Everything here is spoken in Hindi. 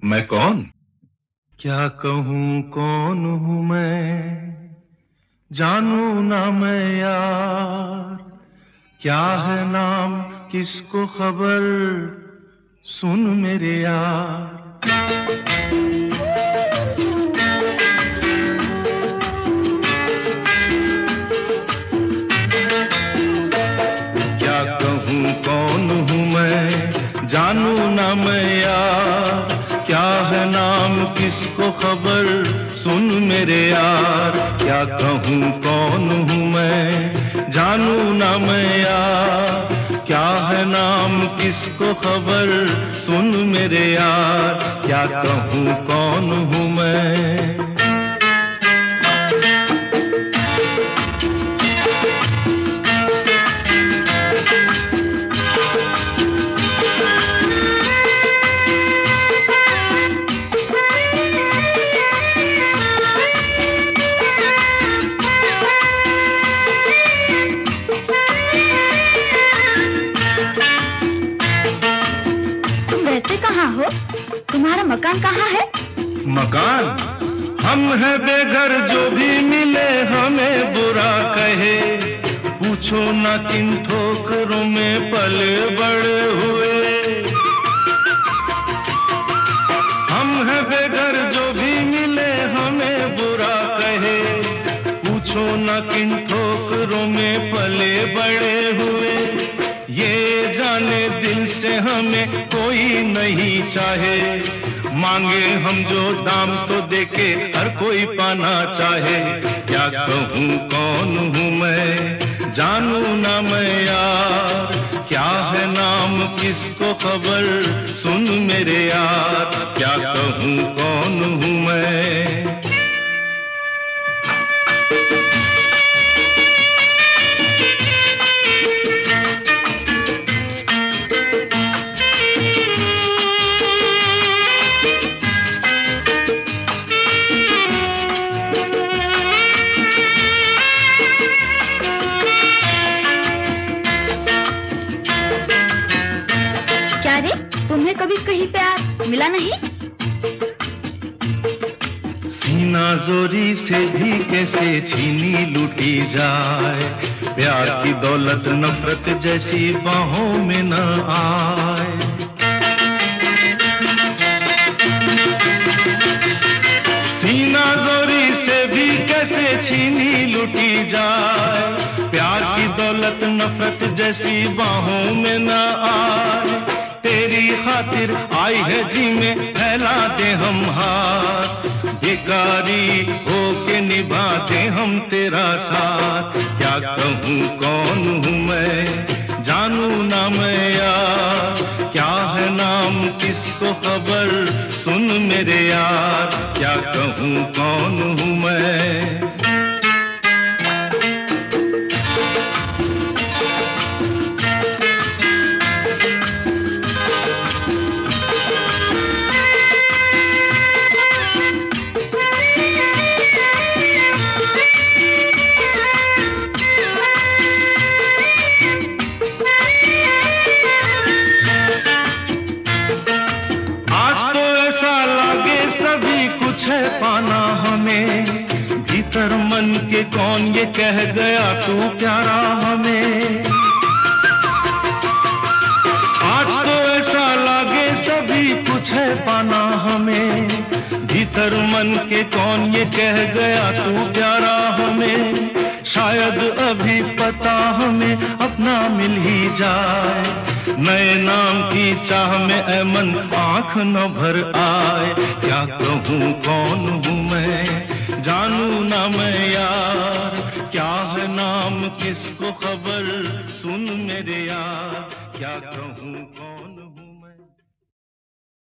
मैं कौन? क्या कहूँ कौन हूँ मैं, जानू ना मैं यार। क्या है नाम किसको खबर, सुन मेरे यार। क्या कहूँ कौन हूँ मैं, जानू ना मैं यार। क्या है नाम किसको खबर, सुन मेरे यार। क्या कहूँ कौन हूँ मैं, जानू ना मैं यार। क्या है नाम किसको खबर, सुन मेरे यार। क्या कहूँ कौन हूँ मैं। कहाँ हो? तुम्हारा मकान कहाँ है? मकान? हम हैं बेघर, जो भी मिले हमें बुरा कहे। पूछो ना किन ठोकरों में पले बड़े हुए। हम हैं बेघर, जो भी मिले हमें बुरा कहे। पूछो ना किन ठोकरों में पले बड़े हुए। ये जाने दिल से हमें कोई नहीं चाहे। मांगे हम जो दाम तो देके हर कोई पाना चाहे। क्या कहूँ कौन हूँ मैं, जानू ना मैं यार। क्या है नाम किसको खबर, सुन मेरे यार। क्या कहूँ कौन हूँ मैं। तुम्हें कभी कहीं प्यार मिला नहीं? सीना जोरी से भी कैसे छीनी लूटी जाए। प्यार की दौलत नफरत जैसी बाहों में न आए। सीना जोरी से भी कैसे छीनी लूटी जाए। प्यार की दौलत नफरत जैसी बाहों में न आए। तेरी खातिर आई है जी में फैला दे हम हाथ। भिखारी होके निभा दे हम तेरा साथ। क्या कहूँ कौन हूँ मैं, जानू ना मैं यार। क्या है नाम किसको खबर, सुन मेरे यार। क्या कहूँ कौन हूँ मैं। पाना हमें भीतर मन के कौन ये कह गया तू प्यारा हमें। आज तो ऐसा लागे सभी कुछ है पाना हमें। भीतर मन के कौन ये कह गया तू प्यारा हमें। शायद अभी पता हमें अपना मिल ही जाए। नए नाम की चाह में ऐ मन आँख न भर आए। क्या कहूँ कौन हूँ मैं, जानू ना मैं यार। क्या है नाम किसको खबर, सुन मेरे यार। क्या कहूँ कौन